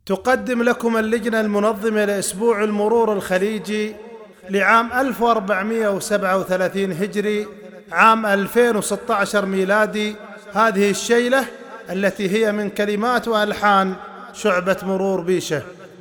تقدم لكم اللجنة المنظمة لأسبوع المرور الخليجي لعام 1437 هجري عام 2016 ميلادي هذه الشيلة التي هي من كلمات وألحان شعبة مرور بيشة.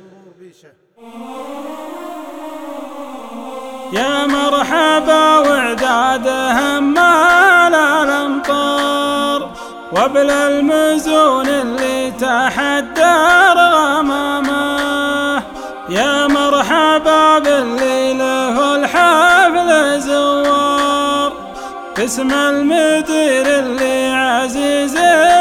يا مرحبا وعدادهم مال الامطار وابل المزون اللي تحدر غمامه. يا مرحبا باللي له الحفل زوار باسم المدير اللي عزيز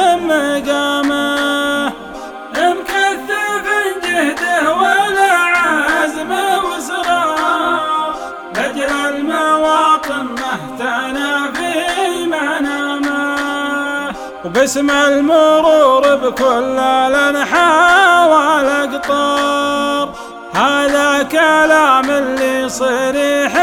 مقامه، مكثف جهده ولا عزم وصرار لاجل المواطن مهتنا في منامه، وباسم المرور بكل الانحاء والاقطار. هذا كلام اللي صريح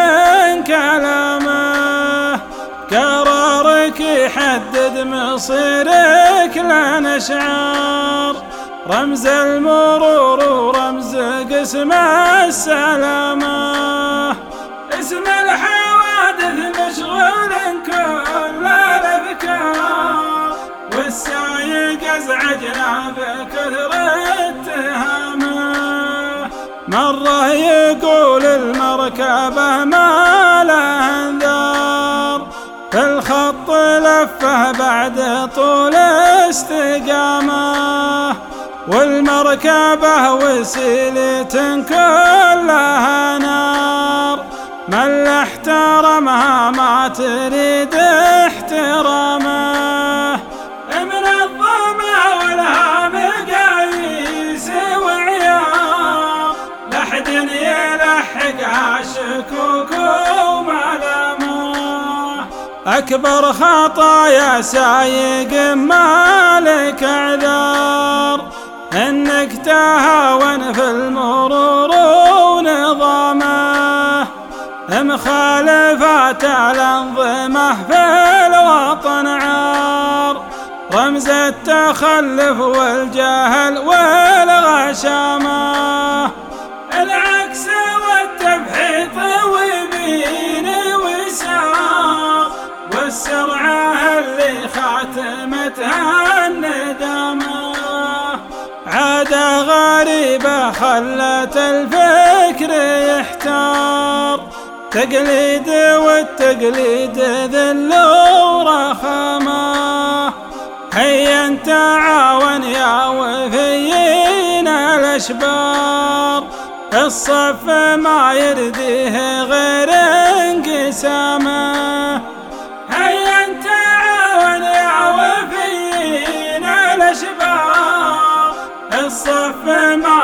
كلامه، قرارك يحدد مصيرك لنا اشعار، رمز المرور ورمز قسم السلامه. اسم الحوادث مشغول كل الافكار، والسايق ازعجنا بكثر اتهامه. مرة يقول المركبة ما لها انذار، في الخط لفه بعد طول استقامه، والمركبة وسيلة كلها نار، من لا احترمها ما تريد احترامه. من الظما ولها مقاييس وعيار، لحد يلحقها شكوك وملامه. أكبر خطايا سايق مالك اعذار، انك تهاون في المرور ونظامه، مخالفات الأنظمة في الوطن عار، رمز التخلف والجهل والغشامة. العكس والتبحيث ويمين ويسار، والسرعة اللي خاتمتها الندامة. عادة غريبة خلت الفكر يحتار، تقليد والتقليد ذل ورخامة. هيا تعاون يا وفيين الأشبار، الصف ما يرديه غير انقسامه. هيا تعاون يا وفيين الأشبار، الصف ما